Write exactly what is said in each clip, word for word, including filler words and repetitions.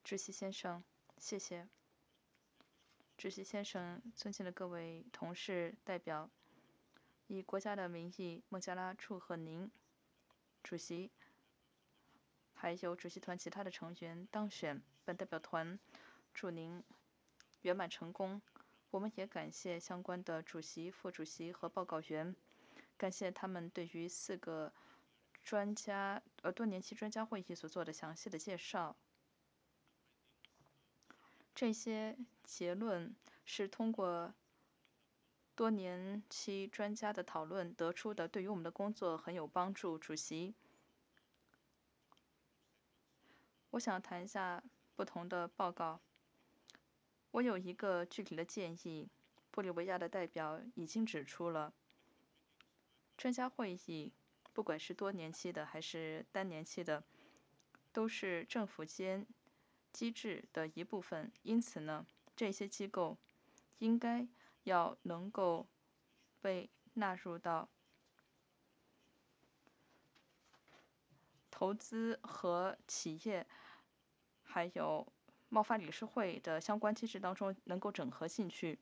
主席先生，谢谢。主席先生，尊敬的各位同事代表，以国家的名义，孟加拉祝贺您，主席，还有主席团其他的成员当选。本代表团祝您圆满成功。我们也感谢相关的主席、副主席和报告员，感谢他们对于四个专家呃多年期专家会议所做的详细的介绍。这些结论是通过多年期专家的讨论得出的，对于我们的工作很有帮助。主席，我想谈一下不同的报告。我有一个具体的建议，玻利维亚的代表已经指出了，专家会议不管是多年期的还是单年期的，都是政府间机制的一部分。因此呢，这些机构应该要能够被纳入到投资和企业，还有贸发理事会的相关机制当中能够整合进去。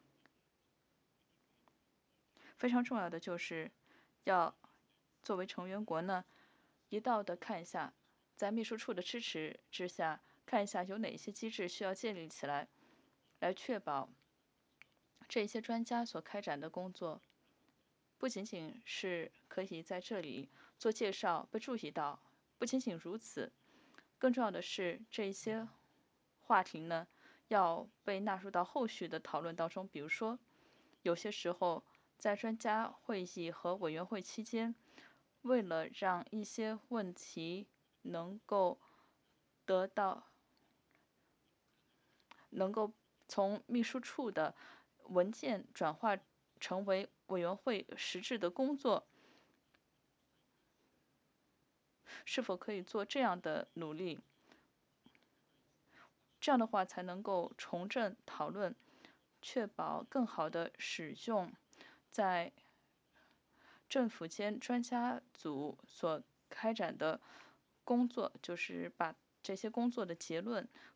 非常重要的就是要作为成员国呢，一道的看一下，在秘书处的支持之下，看一下有哪些机制需要建立起来，来确保这些专家所开展的工作，不仅仅是可以在这里做介绍被注意到，不仅仅如此，更重要的是这些话题呢要被纳入到后续的讨论当中。比如说，有些时候在专家会议和委员会期间，为了让一些问题能够得到能够从秘书处的文件转化成为委员会实质的工作，是否可以做这样的努力？这样的话才能够重振讨论，确保更好的使用在政府间专家组所开展的工作，就是把这些工作的结论